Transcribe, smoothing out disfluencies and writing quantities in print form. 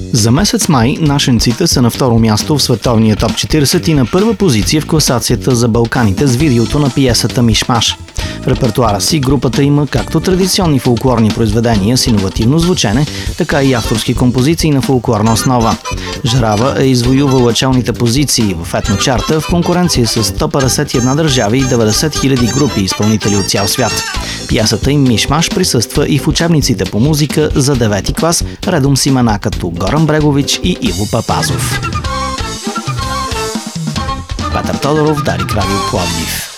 За месец май нашенците са на второ място в световния топ 40 и на първа позиция в класацията за Балканите с видеото на пиесата Мишмаш. В репертуара си групата има както традиционни фолклорни произведения с иновативно звучене, така и авторски композиции на фолклорна основа. Жарава е извоювала челните позиции в етночарта в конкуренция с 151 държави и 90 000 групи изпълнители от цял свят. Пиесата им Мишмаш присъства и в учебниците по музика за 9-ти клас, редом с имена като Горан Брегович и Иво Папазов. Петър Тодоров, Дарик Радио Пловдив.